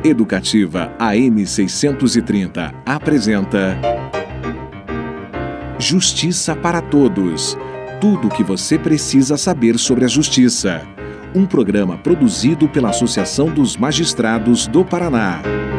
Educativa AM 630 apresenta Justiça para Todos. Tudo o que você precisa saber sobre a justiça. Um programa produzido pela Associação dos Magistrados do Paraná.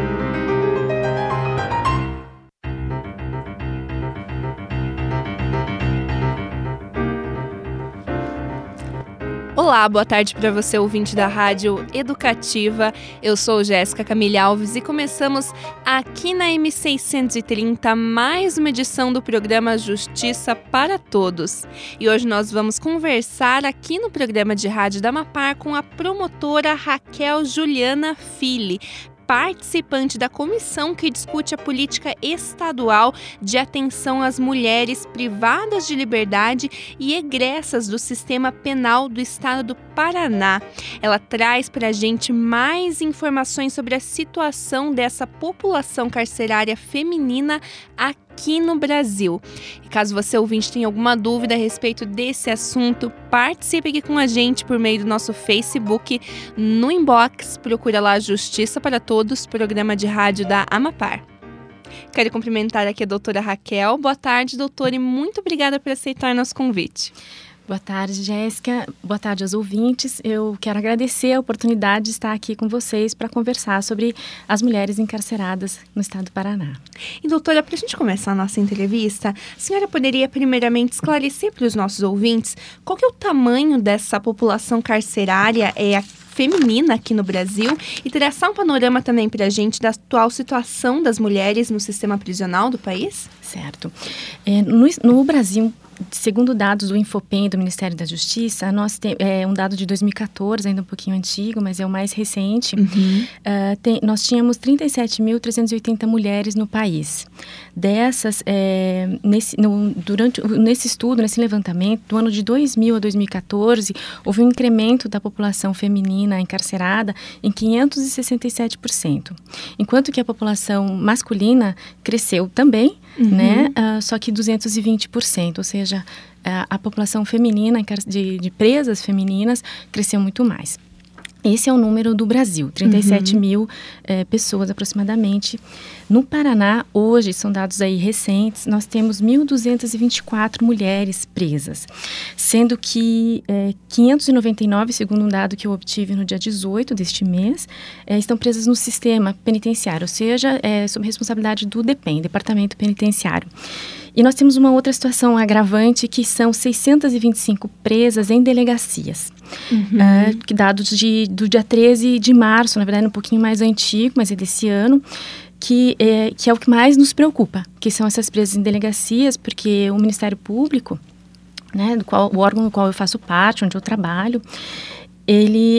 Olá, boa tarde para você, ouvinte da Rádio Educativa. Eu sou Jéssica Camille Alves e começamos aqui na M630 mais uma edição do programa Justiça para Todos. E hoje nós vamos conversar aqui no programa de rádio da Amapar com a promotora Raquel Juliana Fili, participante da comissão que discute a política estadual de atenção às mulheres privadas de liberdade e egressas do sistema penal do estado do Paraná. Ela traz para a gente mais informações sobre a situação dessa população carcerária feminina aqui no Brasil. E caso você, ouvinte, tenha alguma dúvida a respeito desse assunto, participe aqui com a gente por meio do nosso Facebook. No inbox, procura lá Justiça para Todos, programa de rádio da Amapar. Quero cumprimentar aqui a doutora Raquel. Boa tarde, doutora, e muito obrigada por aceitar nosso convite. Boa tarde, Jéssica. Boa tarde aos ouvintes. Eu quero agradecer a oportunidade de estar aqui com vocês para conversar sobre as mulheres encarceradas no estado do Paraná. E, doutora, para a gente começar a nossa entrevista, a senhora poderia primeiramente esclarecer para os nossos ouvintes qual que é o tamanho dessa população carcerária feminina aqui no Brasil e traçar um panorama também para a gente da atual situação das mulheres no sistema prisional do país? Certo. No Brasil, segundo dados do Infopen, do Ministério da Justiça, nós temos um dado de 2014, ainda um pouquinho antigo, mas é o mais recente. Nós tínhamos 37.380 mulheres no país. Dessas, nesse estudo, nesse levantamento, do ano de 2000 a 2014, houve um incremento da população feminina encarcerada em 567%. Enquanto que a população masculina cresceu também, né? Só que 220%, ou seja, a população feminina de presas femininas cresceu muito mais. Esse é o número do Brasil, 37 mil pessoas aproximadamente. No Paraná, hoje, são dados aí recentes, nós temos 1.224 mulheres presas, sendo que 599, segundo um dado que eu obtive no dia 18 deste mês, estão presas no sistema penitenciário, ou seja, sob responsabilidade do DEPEN, Departamento Penitenciário. E nós temos uma outra situação agravante, que são 625 presas em delegacias. Dados do dia 13 de março, na verdade um pouquinho mais antigo, mas é desse ano, que é o que mais nos preocupa, que são essas presas em delegacias, porque o Ministério Público, né, o órgão do qual eu faço parte, onde eu trabalho, ele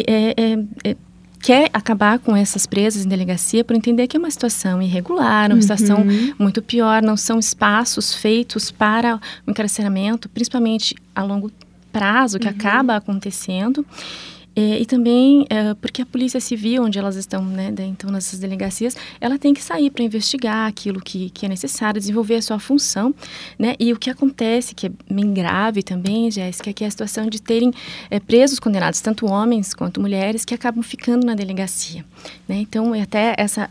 quer acabar com essas presas em delegacia por entender que é uma situação irregular, uma situação muito pior, não são espaços feitos para o encarceramento, principalmente a longo prazo, que acaba acontecendo. E também porque a Polícia Civil, onde elas estão, né, então nessas delegacias, ela tem que sair para investigar aquilo que é necessário, desenvolver a sua função, né? E o que acontece, que é bem grave também, Jéssica, que é a situação de terem presos condenados, tanto homens quanto mulheres, que acabam ficando na delegacia, né? Então, até essa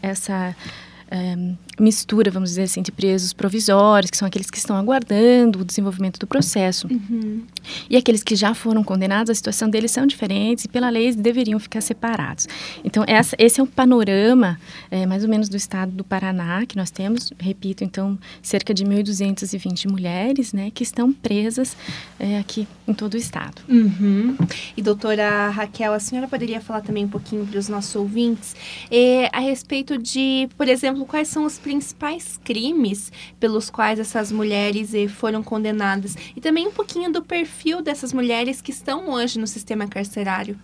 mistura, vamos dizer assim, de presos provisórios, que são aqueles que estão aguardando o desenvolvimento do processo. E aqueles que já foram condenados, a situação deles são diferentes e, pela lei, eles deveriam ficar separados. Então, esse é um panorama, mais ou menos, do estado do Paraná, que nós temos, repito, então, cerca de 1.220 mulheres, né, que estão presas aqui em todo o estado. E, doutora Raquel, a senhora poderia falar também um pouquinho para os nossos ouvintes a respeito de, por exemplo, quais são os principais crimes pelos quais essas mulheres foram condenadas e também um pouquinho do perfil dessas mulheres que estão hoje no sistema carcerário.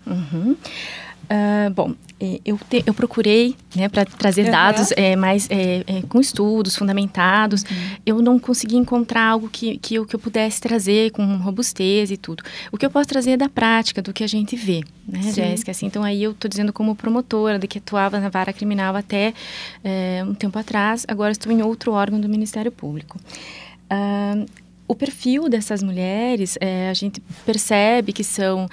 Bom, eu procurei, né, para trazer dados mais com estudos fundamentados. Eu não consegui encontrar algo que eu pudesse trazer com robustez e tudo. O que eu posso trazer é da prática, do que a gente vê, né, Jéssica? Assim, então, aí eu estou dizendo como promotora, de que atuava na vara criminal até um tempo atrás. Agora estou em outro órgão do Ministério Público. o perfil dessas mulheres, a gente percebe que são,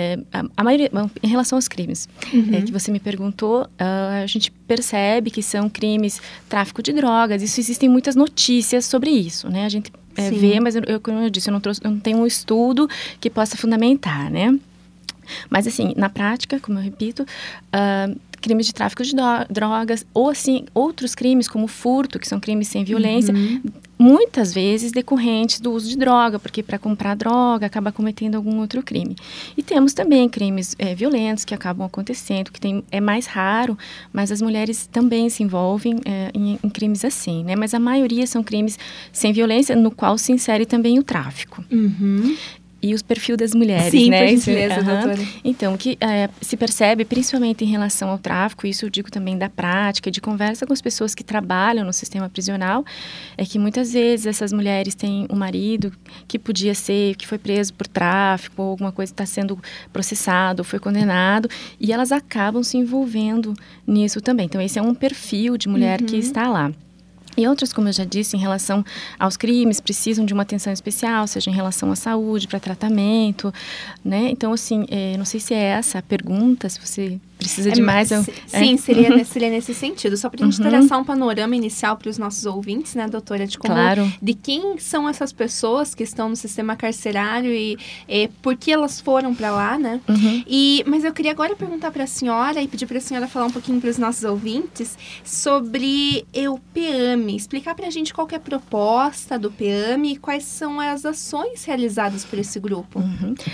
a maioria, em relação aos crimes que você me perguntou, a gente percebe que são crimes, tráfico de drogas, isso existem muitas notícias sobre isso, né? A gente vê, mas como eu disse, eu não tenho um estudo que possa fundamentar, né? Mas assim, na prática, como eu repito, crimes de tráfico de drogas, ou assim, outros crimes como furto, que são crimes sem violência, muitas vezes decorrentes do uso de droga, porque para comprar droga acaba cometendo algum outro crime. E temos também crimes violentos que acabam acontecendo, que é mais raro, mas as mulheres também se envolvem em crimes assim, né? Mas a maioria são crimes sem violência, no qual se insere também o tráfico. E os perfis das mulheres, sim, né? Por gentileza, doutora. Então, o que se percebe, principalmente em relação ao tráfico, isso eu digo também da prática, de conversa com as pessoas que trabalham no sistema prisional, é que muitas vezes essas mulheres têm um marido que foi preso por tráfico, ou alguma coisa está sendo processado, ou foi condenado, e elas acabam se envolvendo nisso também. Então, esse é um perfil de mulher que está lá. E outras, como eu já disse, em relação aos crimes, precisam de uma atenção especial, seja em relação à saúde, para tratamento, né? Então, assim, não sei se é essa a pergunta, se você precisa de mais... Sim, seria nesse sentido. Só para a gente traçar um panorama inicial para os nossos ouvintes, né, doutora? De como, de quem são essas pessoas que estão no sistema carcerário e por que elas foram para lá, né? Mas eu queria agora perguntar para a senhora e pedir para a senhora falar um pouquinho para os nossos ouvintes sobre o PEAME. Explicar para a gente qual que é a proposta do PEAME e quais são as ações realizadas por esse grupo.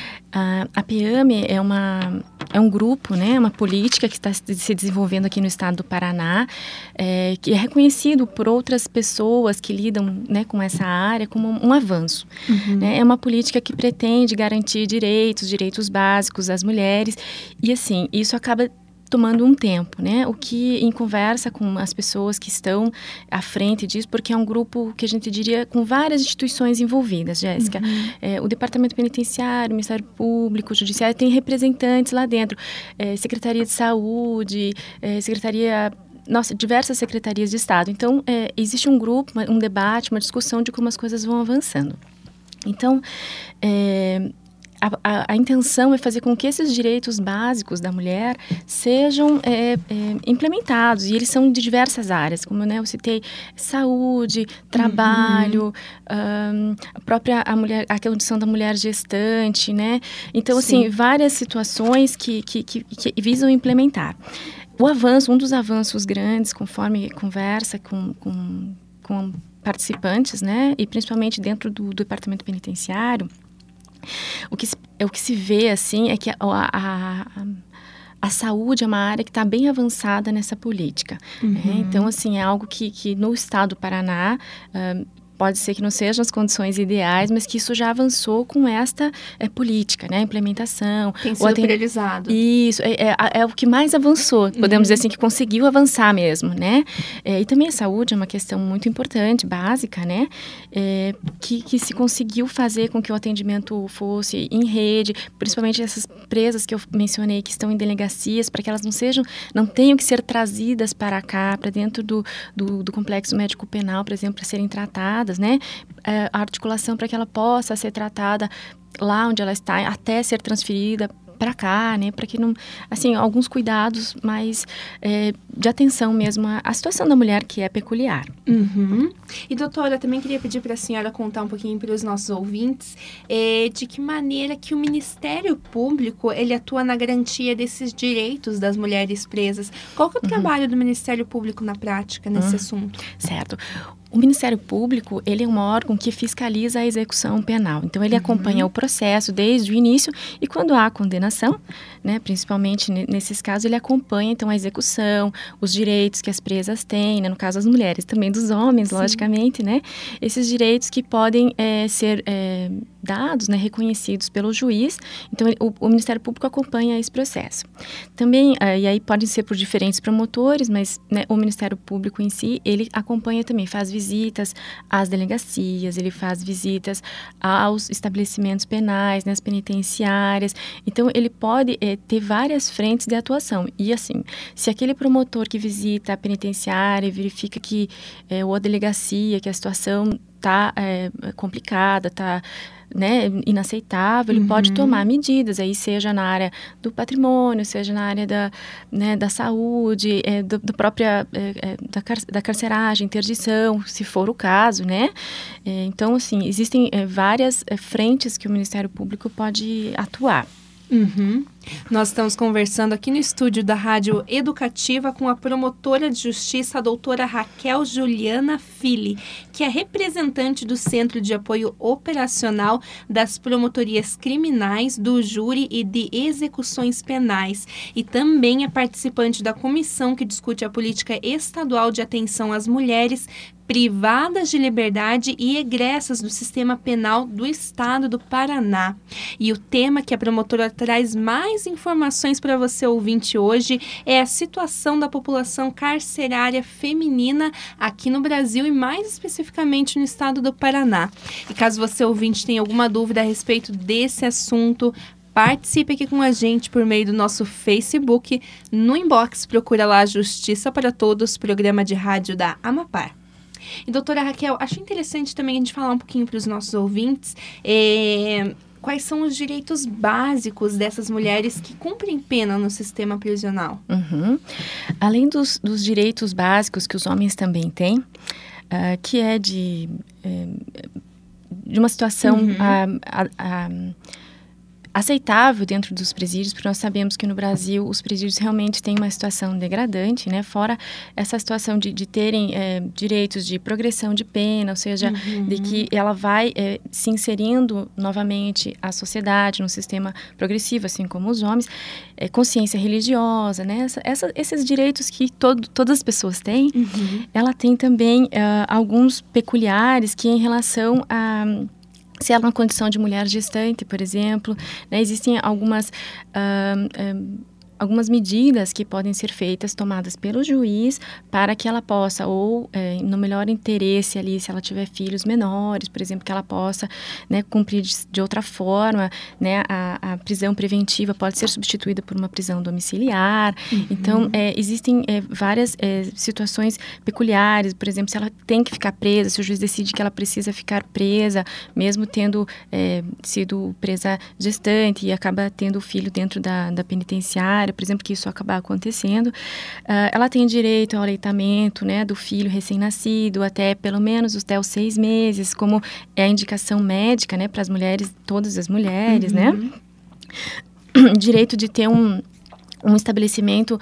A PEAME é um grupo, né, uma política que está se desenvolvendo aqui no estado do Paraná, que é reconhecido por outras pessoas que lidam, né, com essa área como um avanço. Né? É uma política que pretende garantir direitos básicos às mulheres, e assim, isso acaba tomando um tempo, né? O que em conversa com as pessoas que estão à frente disso, porque é um grupo que a gente diria com várias instituições envolvidas, Jéssica. O Departamento Penitenciário, o Ministério Público, o Judiciário, tem representantes lá dentro. Secretaria de Saúde, diversas secretarias de Estado. Então, existe um grupo, um debate, uma discussão de como as coisas vão avançando. Então, a intenção é fazer com que esses direitos básicos da mulher sejam implementados, e eles são de diversas áreas, como eu citei, saúde, trabalho, a mulher, a condição da mulher gestante, né? Então, assim, várias situações que visam implementar. Um dos avanços grandes, conforme conversa com participantes, né? E principalmente dentro do Departamento Penitenciário, o que se vê, assim, é que a saúde é uma área que está bem avançada nessa política. Então, assim, é algo que no estado do Paraná... pode ser que não sejam as condições ideais, mas que isso já avançou com esta política, né? Implementação. Tem sido priorizado. Isso, é o que mais avançou, podemos dizer assim, que conseguiu avançar mesmo, né? E também a saúde é uma questão muito importante, básica, né? Que se conseguiu fazer com que o atendimento fosse em rede, principalmente essas presas que eu mencionei, que estão em delegacias, para que elas não tenham que ser trazidas para cá, para dentro do complexo médico penal, por exemplo, para serem tratadas, né? A articulação para que ela possa ser tratada lá onde ela está, até ser transferida para cá, né? Para que não... Assim, alguns cuidados mais de atenção mesmo à situação da mulher, que é peculiar. E, doutora, também queria pedir para a senhora contar um pouquinho para os nossos ouvintes de que maneira que o Ministério Público, ele atua na garantia desses direitos das mulheres presas. Qual que é o trabalho do Ministério Público na prática nesse assunto? Certo. O Ministério Público, ele é um órgão que fiscaliza a execução penal. Então, ele acompanha o processo desde o início, e quando há condenação, né, principalmente nesses casos, ele acompanha, então, a execução, os direitos que as presas têm, né, no caso, as mulheres, também dos homens, logicamente, né? Esses direitos que podem ser dados, né, reconhecidos pelo juiz. Então, o Ministério Público acompanha esse processo. Também, e aí podem ser por diferentes promotores, mas, né, o Ministério Público em si, ele acompanha também, faz visitas às delegacias, ele faz visitas aos estabelecimentos penais, nas penitenciárias. Então, ele pode ter várias frentes de atuação. E, assim, se aquele promotor que visita a penitenciária e verifica que, ou a delegacia, que a situação está complicada, está, né, inaceitável, ele pode tomar medidas, aí seja na área do patrimônio, seja na área da saúde, da carceragem, interdição, se for o caso, né? Então, assim, existem várias frentes que o Ministério Público pode atuar. Nós estamos conversando aqui no estúdio da Rádio Educativa com a promotora de justiça, a doutora Raquel Juliana Fili, que é representante do Centro de Apoio Operacional das Promotorias Criminais, do Júri e de Execuções Penais, e também é participante da comissão que discute a política estadual de atenção às mulheres privadas de liberdade e egressas do sistema penal do estado do Paraná. E o tema que a promotora traz mais informações para você, ouvinte, hoje é a situação da população carcerária feminina aqui no Brasil e mais especificamente no estado do Paraná. E caso você, ouvinte, tenha alguma dúvida a respeito desse assunto, participe aqui com a gente por meio do nosso Facebook. No inbox, procura lá Justiça para Todos, programa de rádio da Amapar. E, doutora Raquel, acho interessante também a gente falar um pouquinho para os nossos ouvintes quais são os direitos básicos dessas mulheres que cumprem pena no sistema prisional. Além dos direitos básicos que os homens também têm, que é de uma situação aceitável dentro dos presídios, porque nós sabemos que no Brasil os presídios realmente têm uma situação degradante, né? Fora essa situação de terem direitos de progressão de pena, ou seja, de que ela vai se inserindo novamente à sociedade, no sistema progressivo, assim como os homens, consciência religiosa, né? Esses direitos que todas as pessoas têm, ela tem também alguns peculiares que em relação a... Se ela é uma condição de mulher gestante, por exemplo, né, existem algumas medidas que podem ser tomadas pelo juiz para que ela possa, ou no melhor interesse ali, se ela tiver filhos menores, por exemplo, que ela possa, né, cumprir de outra forma, né, a prisão preventiva pode ser substituída por uma prisão domiciliar. Então, existem várias situações peculiares, por exemplo, se ela tem que ficar presa, se o juiz decide que ela precisa ficar presa, mesmo tendo sido presa gestante e acaba tendo o filho dentro da penitenciária, por exemplo, que isso acabar acontecendo, ela tem direito ao aleitamento, né, do filho recém-nascido até pelo menos até os 6 meses, como é a indicação médica, né, para as mulheres, todas as mulheres, né? Direito de ter um estabelecimento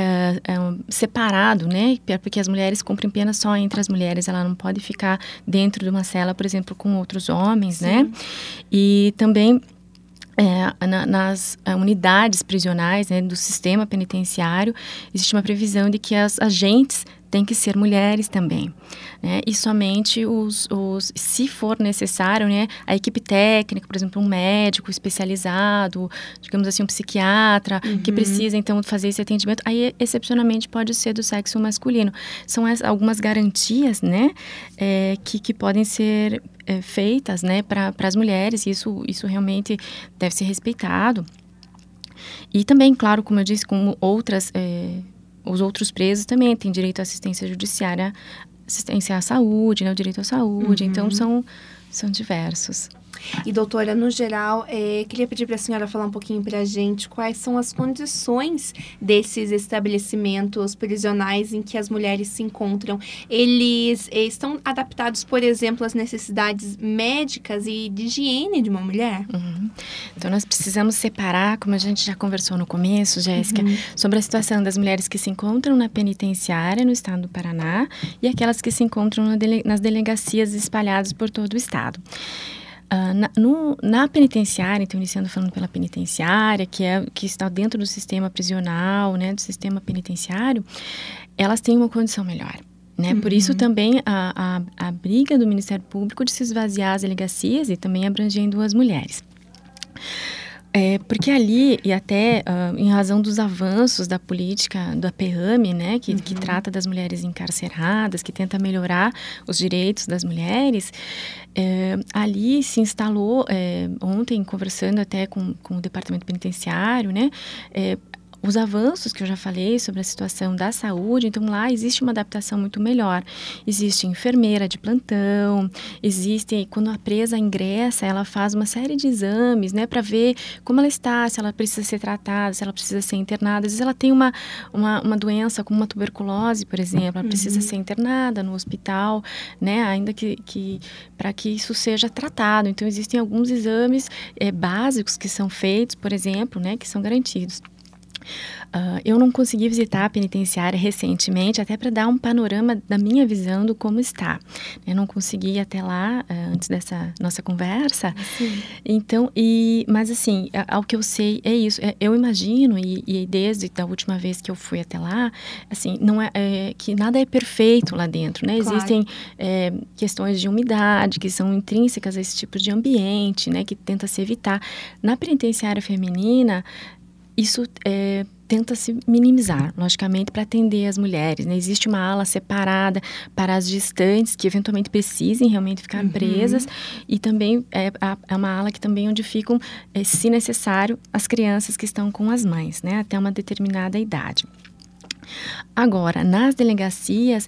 separado, né? Porque as mulheres cumprem pena só entre as mulheres, ela não pode ficar dentro de uma cela, por exemplo, com outros homens, né? E também nas unidades prisionais, né, do sistema penitenciário, existe uma previsão de que as agentes têm que ser mulheres também, né? E somente se for necessário, né, a equipe técnica, por exemplo, um médico especializado, digamos assim, um psiquiatra, que precisa, então, fazer esse atendimento, aí, excepcionalmente, pode ser do sexo masculino. São algumas garantias, né, que podem ser feitas, né, para as mulheres, e isso realmente deve ser respeitado. E também, claro, como eu disse, como os outros presos também têm direito à assistência judiciária, assistência à saúde, né, o direito à saúde, então são diversos. E, doutora, no geral, queria pedir para a senhora falar um pouquinho para a gente quais são as condições desses estabelecimentos prisionais em que as mulheres se encontram. Eles estão adaptados, por exemplo, às necessidades médicas e de higiene de uma mulher? Então, nós precisamos separar, como a gente já conversou no começo, Jéssica, sobre a situação das mulheres que se encontram na penitenciária no estado do Paraná e aquelas que se encontram nas delegacias espalhadas por todo o estado. Na penitenciária, então iniciando falando pela penitenciária, que está dentro do sistema prisional, né, do sistema penitenciário, elas têm uma condição melhor. né? Por isso também a briga do Ministério Público de se esvaziar as delegacias e também abrangendo as mulheres. Porque ali, e até em razão dos avanços da política da PEAME, né, que trata das mulheres encarceradas, que tenta melhorar os direitos das mulheres, ali se instalou, ontem conversando até com o Departamento Penitenciário, né, os avanços que eu já falei sobre a situação da saúde, então lá existe uma adaptação muito melhor. Existe enfermeira de plantão, quando a presa ingressa, ela faz uma série de exames, né, para ver como ela está, se ela precisa ser tratada, se ela precisa ser internada. Às vezes ela tem uma doença como uma tuberculose, por exemplo, ela precisa ser internada no hospital, né, ainda que para que isso seja tratado. Então existem alguns exames básicos que são feitos, por exemplo, né, que são garantidos. Eu não consegui visitar a penitenciária recentemente, até para dar um panorama da minha visão do como está. Eu não consegui ir até lá antes dessa nossa conversa. Sim. Então, mas assim, ao que eu sei é isso. Eu imagino, e desde a última vez que eu fui até lá, assim, não que nada é perfeito lá dentro, né? Claro. Existem questões de umidade que são intrínsecas a esse tipo de ambiente, né? Que tenta se evitar. Na penitenciária feminina, isso tenta se minimizar, logicamente, para atender as mulheres, né? Existe uma ala separada para as gestantes que eventualmente precisem realmente ficar presas, e também é uma ala que também onde ficam, se necessário, as crianças que estão com as mães, né? Até uma determinada idade. Agora, nas delegacias,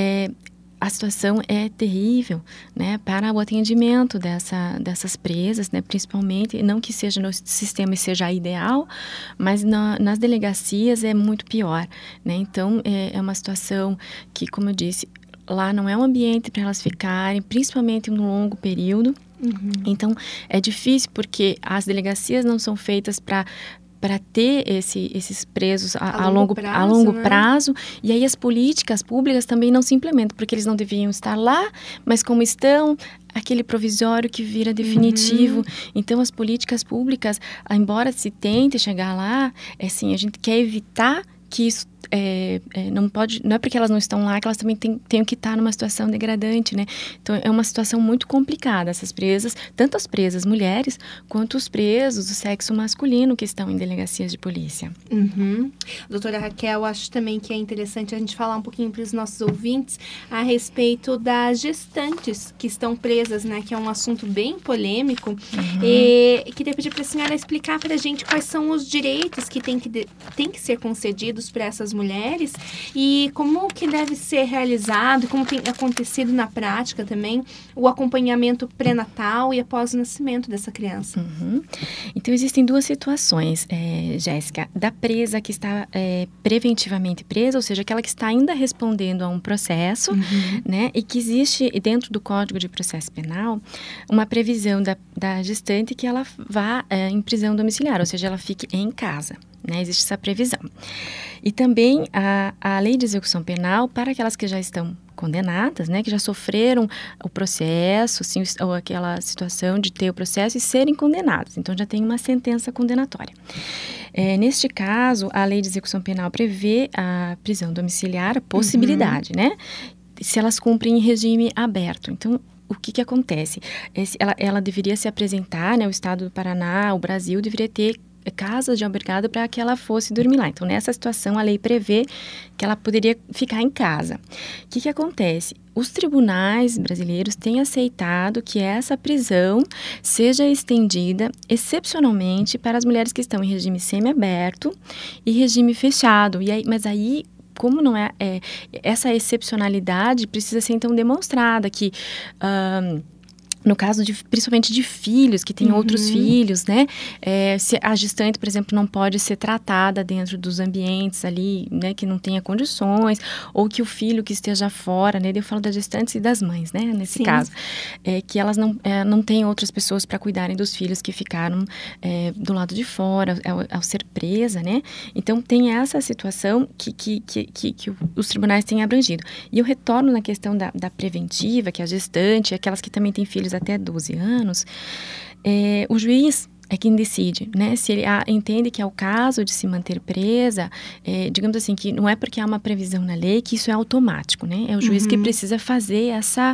a situação é terrível, né, para o atendimento dessas presas, né, principalmente, não que seja no sistema e seja ideal, mas nas delegacias é muito pior, né, então é uma situação que, como eu disse, lá não é um ambiente para elas ficarem, principalmente no longo período. Então é difícil porque as delegacias não são feitas para ter esses presos a longo prazo, e aí as políticas públicas também não se implementam, porque eles não deviam estar lá, mas como estão, aquele provisório que vira definitivo. Então, as políticas públicas, embora se tente chegar lá, assim, a gente quer evitar que isso não é porque elas não estão lá que elas também tenham que estar numa situação degradante, né? Então, é uma situação muito complicada, essas presas, tanto as presas mulheres, quanto os presos do sexo masculino que estão em delegacias de polícia. Doutora Raquel, acho também que é interessante a gente falar um pouquinho para os nossos ouvintes a respeito das gestantes que estão presas, né? Que é um assunto bem polêmico. E queria pedir para a senhora explicar para a gente quais são os direitos que tem que ser concedidos para essas mulheres e como que deve ser realizado, como tem acontecido na prática também, o acompanhamento pré-natal e após o nascimento dessa criança. Então, existem duas situações, Jéssica, da presa que está preventivamente presa, ou seja, aquela que está ainda respondendo a um processo, né, e que existe dentro do Código de Processo Penal uma previsão da gestante que ela vá em prisão domiciliar, ou seja, ela fique em casa. Né, existe essa previsão. E também a lei de execução penal para aquelas que já estão condenadas, né, que já sofreram o processo, assim, ou aquela situação de ter o processo e serem condenadas. Então, já tem uma sentença condenatória. Neste caso, a lei de execução penal prevê a prisão domiciliar, a possibilidade, né, se elas cumprem em regime aberto. Então, o que acontece? Ela deveria se apresentar, né, o Estado do Paraná, o Brasil, deveria ter casas de albergado para que ela fosse dormir lá. Então, nessa situação, a lei prevê que ela poderia ficar em casa. O que acontece? Os tribunais brasileiros têm aceitado que essa prisão seja estendida excepcionalmente para as mulheres que estão em regime semiaberto e regime fechado. Mas aí, como não essa excepcionalidade precisa ser, então, demonstrada que no caso principalmente de filhos, que têm outros filhos, né? Se a gestante, por exemplo, não pode ser tratada dentro dos ambientes ali, né? Que não tenha condições, ou que o filho que esteja fora, né? Eu falo das gestantes e das mães, né? Nesse caso. Que elas não têm outras pessoas para cuidarem dos filhos que ficaram do lado de fora, ao ser presa, né? Então, tem essa situação que os tribunais têm abrangido. E eu retorno na questão da preventiva, que é a gestante, aquelas que também têm filhos até 12 anos, o juiz é quem decide, né? Se ele entende que é o caso de se manter presa, digamos assim, que não é porque há uma previsão na lei que isso é automático, né? É o juiz que precisa fazer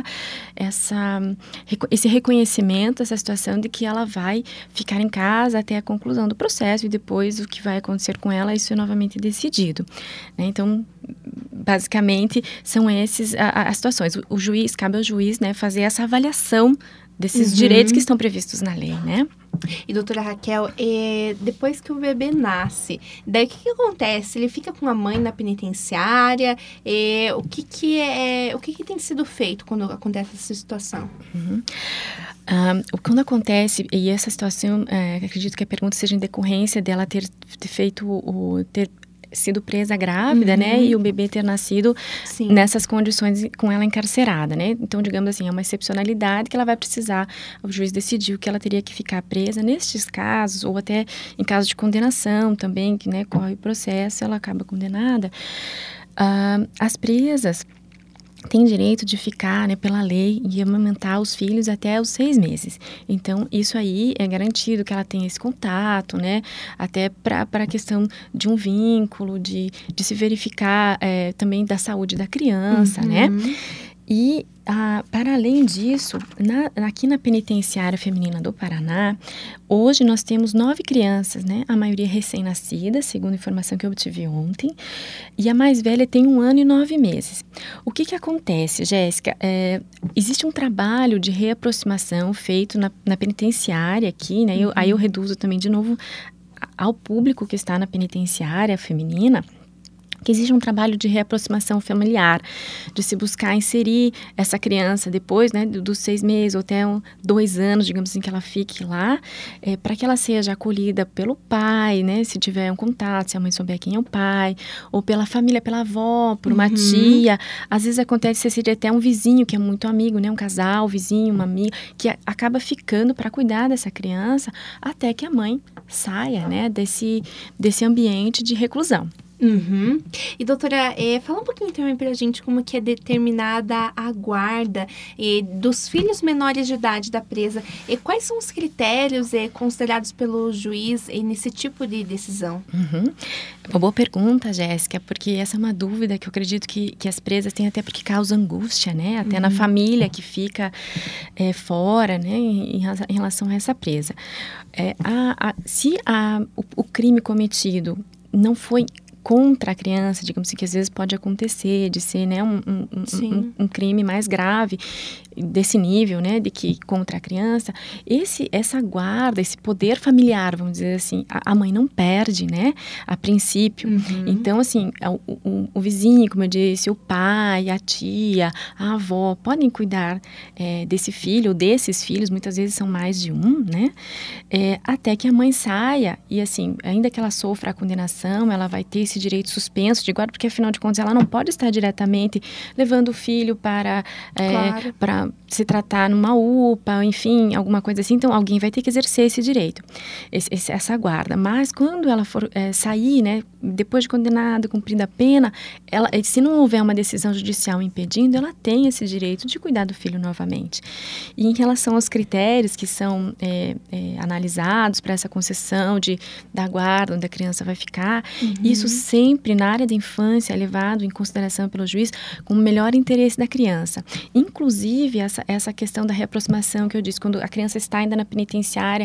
esse reconhecimento, essa situação de que ela vai ficar em casa até a conclusão do processo e depois o que vai acontecer com ela, isso é novamente decidido, né? Então, basicamente, são essas as situações. Cabe ao juiz, né, fazer essa avaliação desses direitos que estão previstos na lei, né? E doutora Raquel, depois que o bebê nasce, daí o que acontece? Ele fica com a mãe na penitenciária? O que tem sido feito quando acontece essa situação? Quando acontece, e essa situação, acredito que a pergunta seja em decorrência dela ter sido presa grávida, né, e o bebê ter nascido nessas condições com ela encarcerada, né? Então, digamos assim, é uma excepcionalidade que ela vai precisar, o juiz decidiu que ela teria que ficar presa nestes casos, ou até em caso de condenação também, que, né, corre o processo, ela acaba condenada. As presas tem direito de ficar, né, pela lei e amamentar os filhos até os 6 meses. Então, isso aí é garantido que ela tenha esse contato, né, até para a questão de um vínculo, de se verificar também da saúde da criança, né? E, para além disso, aqui na Penitenciária Feminina do Paraná, hoje nós temos 9 crianças, né? A maioria recém-nascidas, segundo a informação que eu obtive ontem, e a mais velha tem 1 ano e 9 meses. O que acontece, Jéssica? Existe um trabalho de reaproximação feito na penitenciária aqui, né? Aí eu reduzo também, de novo, ao público que está na penitenciária feminina, que existe um trabalho de reaproximação familiar, de se buscar inserir essa criança depois, né, dos 6 meses ou até 2 anos, digamos assim, que ela fique lá, para que ela seja acolhida pelo pai, né, se tiver um contato, se a mãe souber quem é o pai, ou pela família, pela avó, por uma tia. Às vezes acontece ser até um vizinho que é muito amigo, né, um casal, vizinho, uma amiga, que acaba ficando para cuidar dessa criança até que a mãe saia, né, desse ambiente de reclusão. E doutora, fala um pouquinho também pra gente como que é determinada a guarda dos filhos menores de idade da presa. Quais são os critérios considerados pelo juiz nesse tipo de decisão? Uma boa pergunta, Jéssica, porque essa é uma dúvida que eu acredito que as presas têm, até porque causa angústia, né? Até na família que fica fora, né? Em relação a essa presa. Se o crime cometido não foi contra a criança, digamos assim, que às vezes pode acontecer de ser, né, um crime mais grave desse nível, né, de que contra a criança, essa guarda, esse poder familiar, vamos dizer assim, a mãe não perde, né, a princípio. Então, assim, o vizinho, como eu disse, o pai, a tia, a avó, podem cuidar desse filho ou desses filhos, muitas vezes são mais de um, né, até que a mãe saia e, assim, ainda que ela sofra a condenação, ela vai ter esse direito suspenso de guarda, porque afinal de contas ela não pode estar diretamente levando o filho para se tratar numa UPA, enfim, alguma coisa assim. Então, alguém vai ter que exercer esse direito, essa guarda. Mas quando ela for sair, né, depois de condenada, cumprida a pena, se não houver uma decisão judicial impedindo, ela tem esse direito de cuidar do filho novamente. E em relação aos critérios que são analisados para essa concessão da guarda, onde a criança vai ficar, isso sempre na área da infância é levado em consideração pelo juiz como o melhor interesse da criança. Inclusive, essa questão da reaproximação que eu disse, quando a criança está ainda na penitenciária,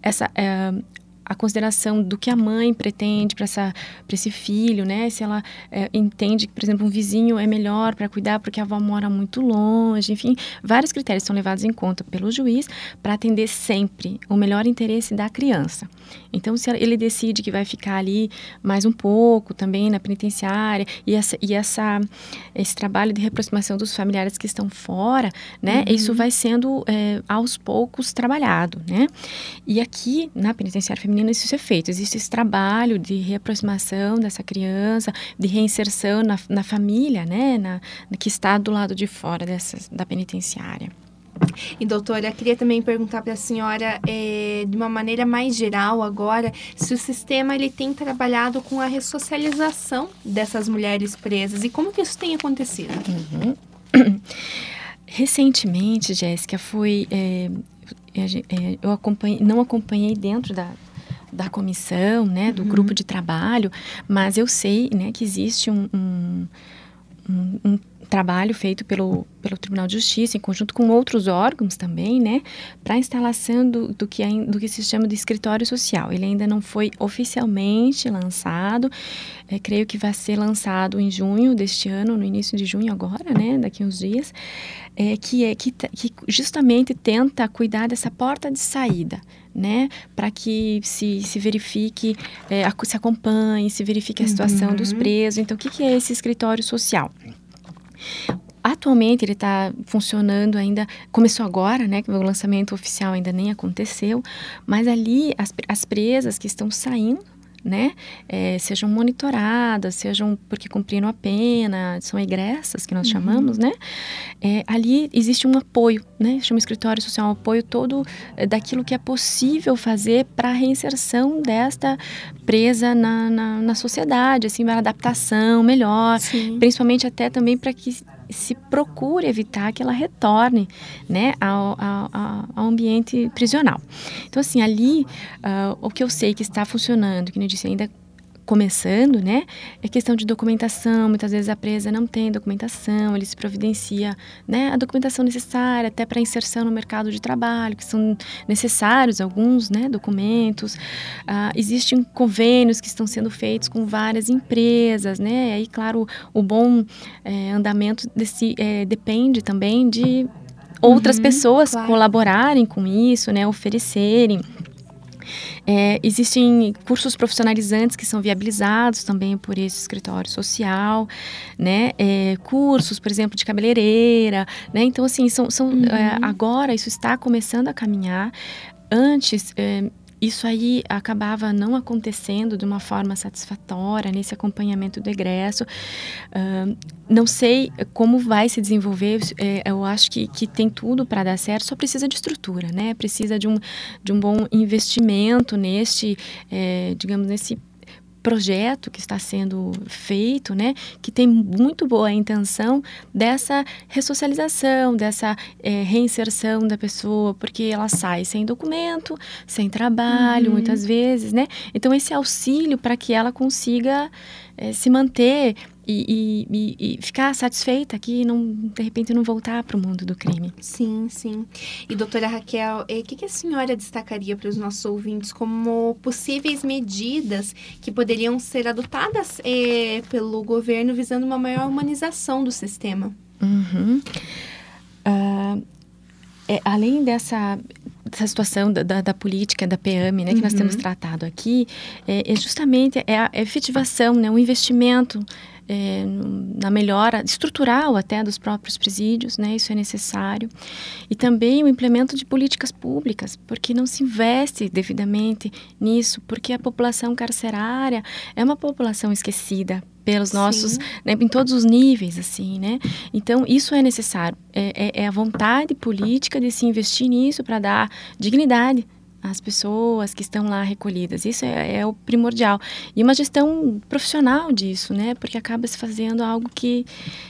a consideração do que a mãe pretende para esse filho, né? Se ela entende que, por exemplo, um vizinho é melhor para cuidar porque a avó mora muito longe, enfim, vários critérios são levados em conta pelo juiz para atender sempre o melhor interesse da criança. Então, se ele decide que vai ficar ali mais um pouco também na penitenciária e esse trabalho de reaproximação dos familiares que estão fora, né? Isso vai sendo aos poucos trabalhado, né? E aqui na penitenciária feminina isso é feito. Existe esse trabalho de reaproximação dessa criança, de reinserção na família, né? Que está do lado de fora da penitenciária. E doutora, queria também perguntar para a senhora, de uma maneira mais geral agora, se o sistema ele tem trabalhado com a ressocialização dessas mulheres presas e como que isso tem acontecido? Recentemente, Jéssica, eu não acompanhei dentro da comissão, né, do grupo de trabalho, mas eu sei, né, que existe um trabalho feito pelo Tribunal de Justiça, em conjunto com outros órgãos também, né, para a instalação do que se chama de escritório social. Ele ainda não foi oficialmente lançado, creio que vai ser lançado em junho deste ano, no início de junho agora, né, daqui a uns dias, que justamente tenta cuidar dessa porta de saída, né, para que se verifique, se acompanhe, se verifique a situação dos presos. Então, o que é esse escritório social? Atualmente ele está funcionando ainda, começou agora, né, que o lançamento oficial ainda nem aconteceu, mas ali as presas que estão saindo, né, sejam monitoradas, sejam porque cumpriram a pena, são egressas que nós chamamos, né, ali existe um apoio, né, chama escritório social, um apoio todo daquilo que é possível fazer para a reinserção desta presa na sociedade, assim, uma adaptação melhor, sim, principalmente até também para que se procure evitar que ela retorne, né, ao ambiente prisional. Então, assim, ali, o que eu sei que está funcionando, que eu disse, ainda começando, né, é questão de documentação. Muitas vezes a presa não tem documentação, ele se providencia, né, a documentação necessária até para inserção no mercado de trabalho, que são necessários alguns, né, documentos. Existem convênios que estão sendo feitos com várias empresas, né, e aí, claro, o bom andamento depende também de outras pessoas, claro, colaborarem com isso, né, oferecerem. Existem cursos profissionalizantes que são viabilizados também por esse escritório social, né? Cursos, por exemplo, de cabeleireira, né? Então, assim, agora isso está começando a caminhar. Antes, isso aí acabava não acontecendo de uma forma satisfatória nesse acompanhamento do egresso. Não sei como vai se desenvolver, eu acho que tem tudo para dar certo, só precisa de estrutura, né? Precisa de um bom investimento nesse projeto que está sendo feito, né, que tem muito boa intenção dessa ressocialização, dessa reinserção da pessoa, porque ela sai sem documento, sem trabalho, muitas vezes, né? Então, esse auxílio para que ela consiga se manter e ficar satisfeita aqui, de repente não voltar para o mundo do crime. Sim, sim. E doutora Raquel, o que a senhora destacaria para os nossos ouvintes como possíveis medidas que poderiam ser adotadas pelo governo visando uma maior humanização do sistema? Além dessa situação da política, da PEAME, né, que nós temos tratado aqui, justamente a efetivação, né, o investimento na melhora estrutural até dos próprios presídios, né, isso é necessário. E também o implemento de políticas públicas, porque não se investe devidamente nisso, porque a população carcerária é uma população esquecida pelos nossos, né, em todos os níveis, assim, né? Então, isso é necessário. É a vontade política de se investir nisso para dar dignidade às pessoas que estão lá recolhidas. Isso é o primordial. E uma gestão profissional disso, né? Porque acaba se fazendo algo que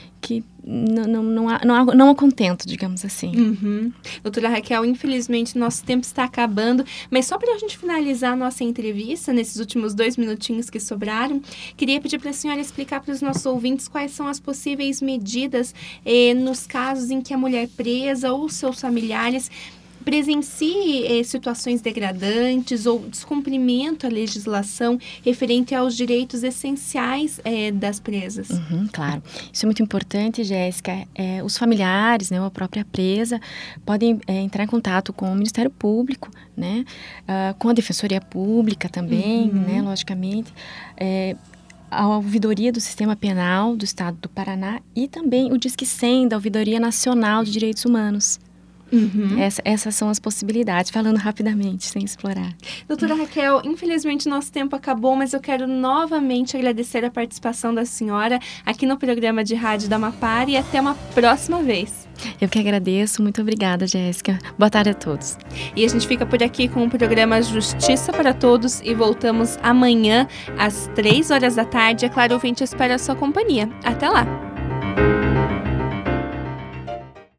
não há contento, digamos assim. Doutora Raquel, infelizmente nosso tempo está acabando, mas só para a gente finalizar a nossa entrevista, nesses últimos 2 minutinhos que sobraram, queria pedir para a senhora explicar para os nossos ouvintes quais são as possíveis medidas nos casos em que a mulher presa ou seus familiares presencie situações degradantes ou descumprimento à legislação referente aos direitos essenciais das presas. Claro. Isso é muito importante, Jéssica. Os familiares, né, ou a própria presa, podem entrar em contato com o Ministério Público, né, com a Defensoria Pública também, né, logicamente, a Ouvidoria do Sistema Penal do Estado do Paraná e também o Disque 100 da Ouvidoria Nacional de Direitos Humanos. Essas são as possibilidades, falando rapidamente, sem explorar. Doutora Raquel, infelizmente nosso tempo acabou, mas eu quero novamente agradecer a participação da senhora aqui no programa de rádio da Amapá e até uma próxima vez. Eu que agradeço, muito obrigada, Jéssica. Boa tarde a todos. E a gente fica por aqui com o programa Justiça para Todos e voltamos amanhã às 3 horas da tarde. É claro, ouvinte, espero a sua companhia. Até lá!